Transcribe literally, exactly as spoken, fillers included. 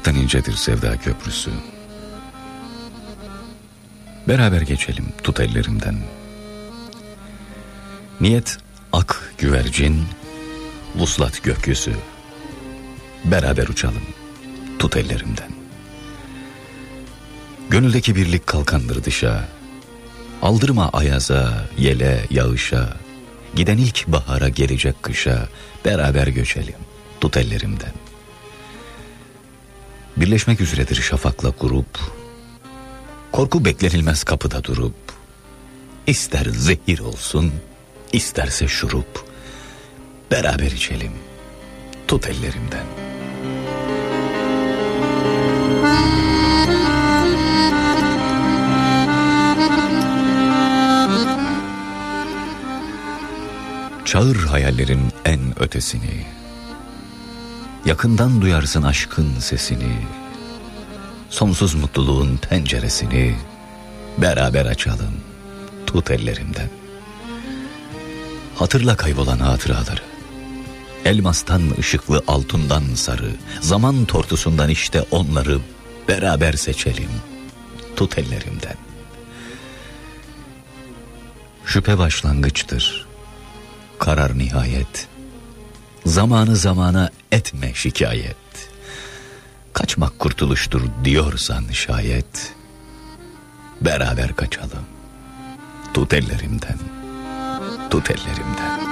Irmaktan incedir sevda köprüsü. Beraber geçelim, tut ellerimden. Niyet ak güvercin, vuslat gökyüzü. Beraber uçalım, tut ellerimden. Gönüldeki birlik kalkandır dışa. Aldırma ayaza, yele, yağışa. Giden ilk bahara, gelecek kışa. Beraber göçelim, tut ellerimden. Birleşmek üzeredir şafakla grup. Korku beklenilmez kapıda durup. İster zehir olsun, isterse şurup. Beraber içelim, tut ellerimden. Çağır hayallerin en ötesini. Yakından duyarsın aşkın sesini. Sonsuz mutluluğun penceresini. Beraber açalım, tut ellerimden. Hatırla kaybolan hatıraları. Elmastan ışıklı, altından sarı. Zaman tortusundan işte onları. Beraber seçelim, tut ellerimden. Şüphe başlangıçtır, karar nihayet. Zamanı zamana etme şikayet. Kaçmak kurtuluştur diyorsan şayet. Beraber kaçalım, tut ellerimden, tut ellerimden.